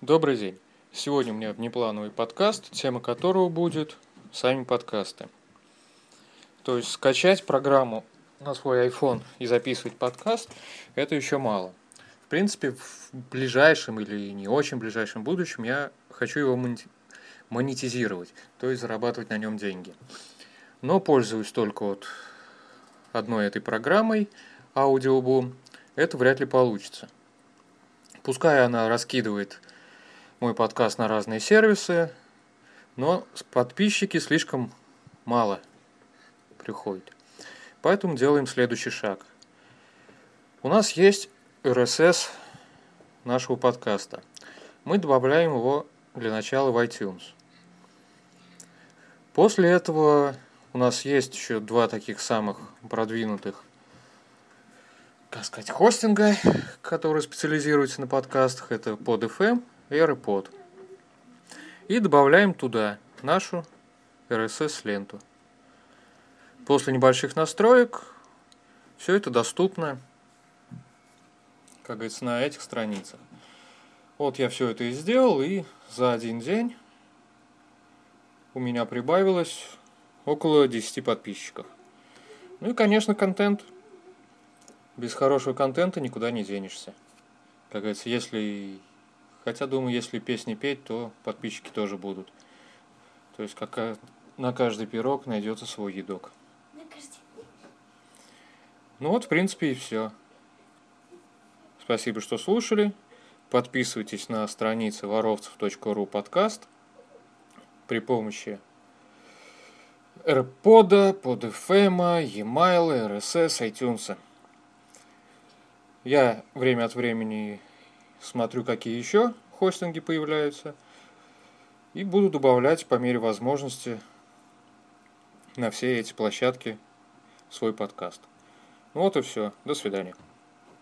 Добрый день. Сегодня у меня внеплановый подкаст, тема которого будет сами подкасты. То есть скачать программу на свой iPhone и записывать подкаст – это еще мало. В принципе, в ближайшем или не очень ближайшем будущем я хочу его монетизировать, то есть зарабатывать на нем деньги. Но пользуюсь только вот одной этой программой, Audioboom, это вряд ли получится. Пускай она раскидывает мой подкаст на разные сервисы, но подписчики слишком мало приходят. Поэтому делаем следующий шаг. У нас есть RSS нашего подкаста. Мы добавляем его для начала в iTunes. После этого у нас есть еще два таких самых продвинутых, хостинга, которые специализируются на подкастах. Это PodFM и AirPod. И добавляем туда нашу RSS-ленту. После небольших настроек все это доступно, как говорится, на этих страницах. Вот я все это и сделал, и за один день у меня прибавилось около 10 подписчиков. Ну и, конечно, контент. Без хорошего контента никуда не денешься. Как говорится, хотя, думаю, если песни петь, то подписчики тоже будут. То есть, на каждый пирог найдется свой едок. Ну вот, в принципе, и все. Спасибо, что слушали. Подписывайтесь на страницы воровцев.ру подкаст при помощи AirPod, PodFM, e-mail, RSS, iTunes. Я время от времени смотрю, какие еще хостинги появляются, и буду добавлять по мере возможности на все эти площадки свой подкаст. Ну вот и все. До свидания.